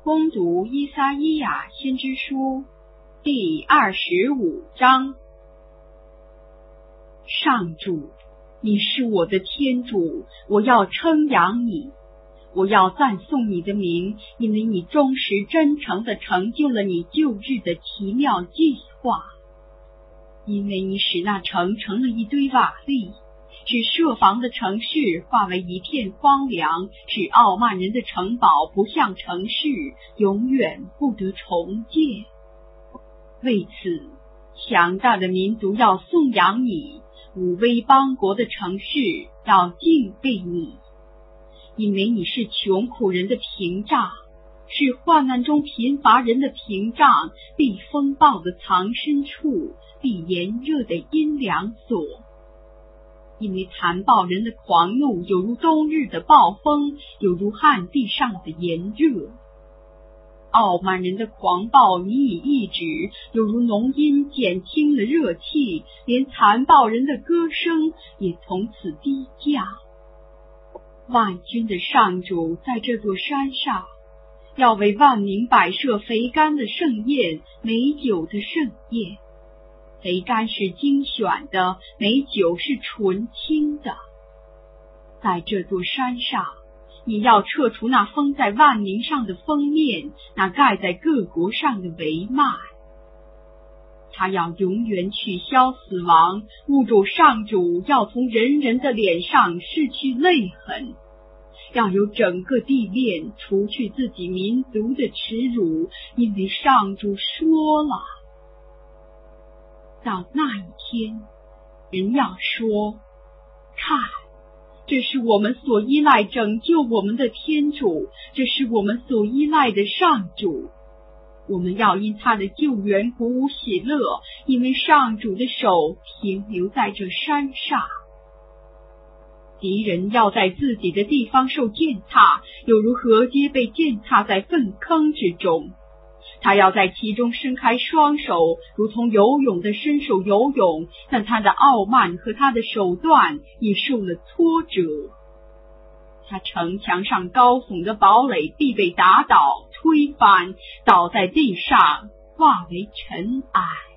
恭读依撒意亚先知书第25章。上主，你是我的天主，我要称扬你，我要赞颂你的名，因为你忠实真诚地成就了你旧日的奇妙计划。因为你使那城成了一堆瓦砾，使设防的城市化为一片荒凉，使傲慢人的城堡不像城市，永远不得重建。为此，强大的民族要颂扬你，武威邦国的城市要敬畏你，因为你是穷苦人的屏障，是患难中贫乏人的屏障，避风暴的藏身处，避炎热的阴凉所。因为残暴人的狂怒有如冬日的暴风，有如旱地上的炎热。傲慢人的狂暴你已抑制，有如浓阴减轻了热气，连残暴人的歌声也从此低降。万军的上主在这座山上，要为万民摆设肥甘的盛宴，美酒的盛宴。肥甘是精选的，美酒是纯清的。在这座山上，你要撤除那封在万民上的封面，那盖在各国上的帷幔。他要永远取消死亡，物主上主要从人人的脸上拭去泪痕，要由整个地面除去自己民族的耻辱，因为上主说了。到那一天，人要说，看，这是我们所依赖拯救我们的天主，这是我们所依赖的上主。我们要因他的救援鼓舞喜乐，因为上主的手停留在这山上。敌人要在自己的地方受践踏，有如河街被践踏在粪坑之中。他要在其中伸开双手，如同游泳的伸手游泳，但他的傲慢和他的手段已受了挫折。他城墙上高耸的堡垒必被打倒、推翻，倒在地上，化为尘埃。